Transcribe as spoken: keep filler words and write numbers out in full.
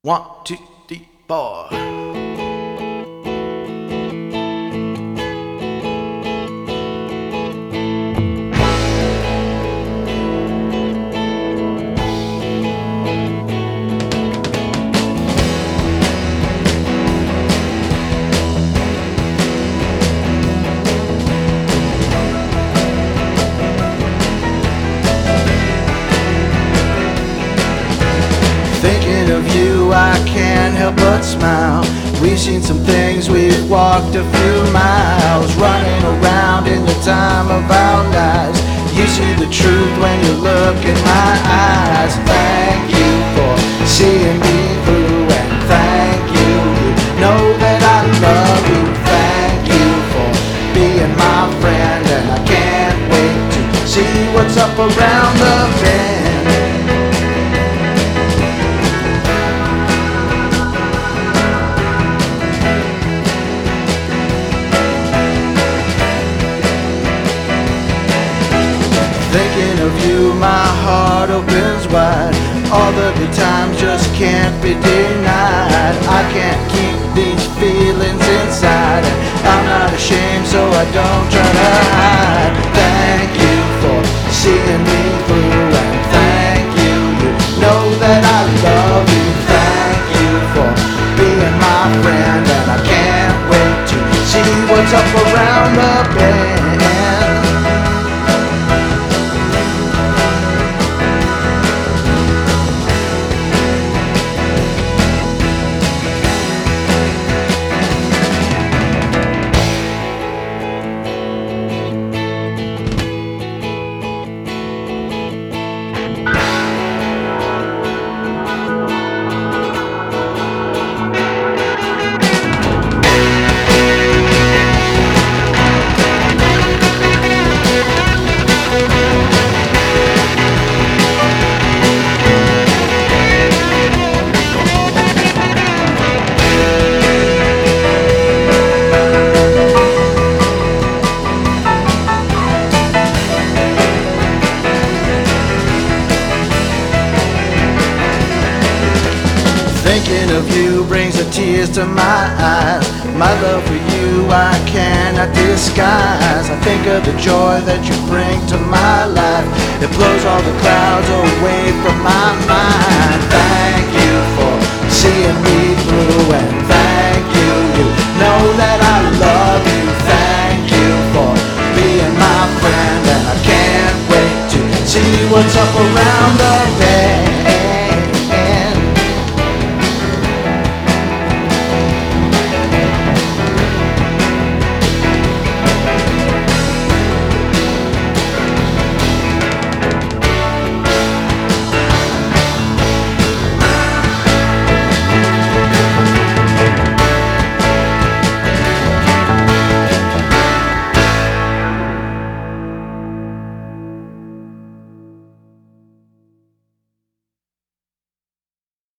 One, two, three, four. Thinking of you, I can't help but smile. We've seen some things, we've walked a few miles, running around in the time of our lives. You see the truth when you look in my eyes. Thank you for seeing me through, and thank you, you know that I love you. Thank you for being my friend, and I can't wait to see what's up around the bend. Thinking of you, my heart opens wide. All the good times just can't be denied. I can't keep these feelings inside, and I'm not ashamed, so I don't try to hide. Thank you for seeing me through, and thank you, you know that I love you. Thank you for being my friend, and I can't wait to see what's up around the bend. Thinking of you brings the tears to my eyes. My love for you I cannot disguise. I think of the joy that you bring to my life. It blows all the clouds away from my mind.